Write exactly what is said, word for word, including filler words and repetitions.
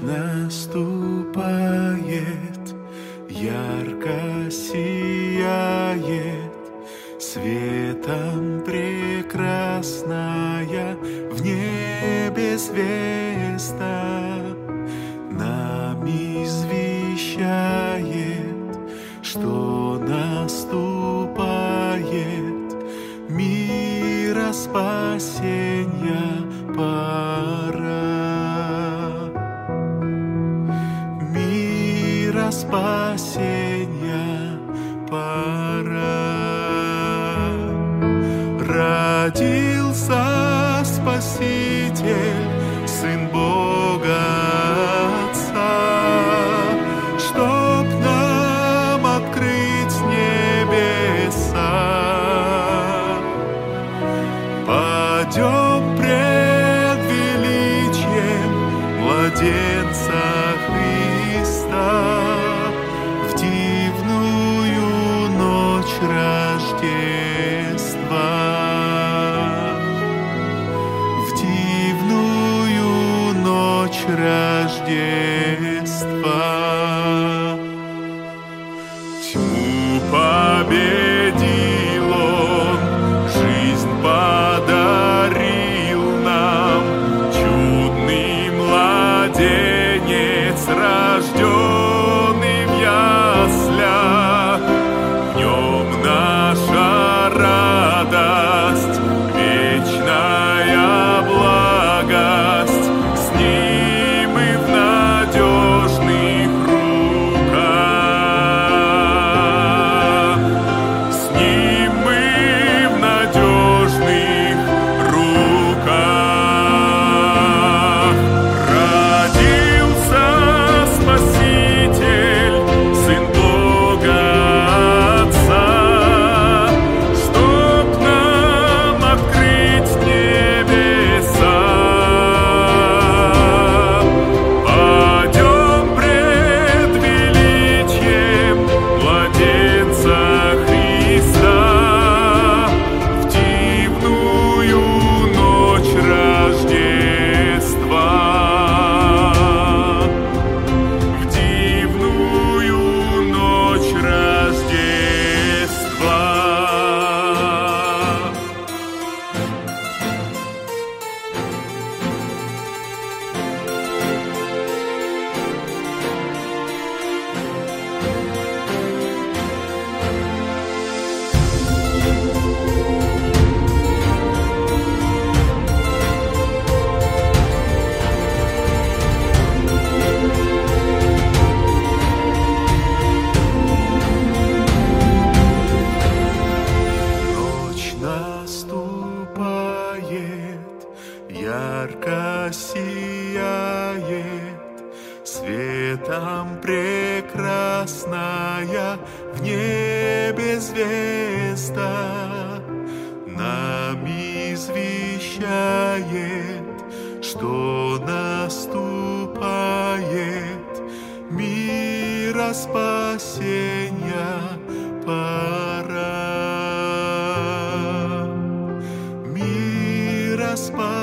наступает, ярко сияет, светом прекрасная в небе звезда нам извещает, что наступает мира спасения пора. Мира спасения пора. Родился Спаситель, Сын Бога Отца, чтоб нам открыть небеса. Падем пред величием младенца Христа в дивную ночь Рождества. В дивную ночь Рождества. Тьму победил Он, жизнь подарил нам, чудный младенец, рожденный в яслях. В нем наша радость, вечная благость, с ним мы в надежных руках. С ним мы в надежных руках. Родился Спаситель, Сын Бога Отца, чтоб нам открыть небеса. Падем пред величием младенца Христа в дивную ночь Рождества. В дивную ночь Рождества. Ночь наступает, ярко сияет, светом прекрасная в небе звезда нам извещает, что наступает мира спасения пора. Мира спасения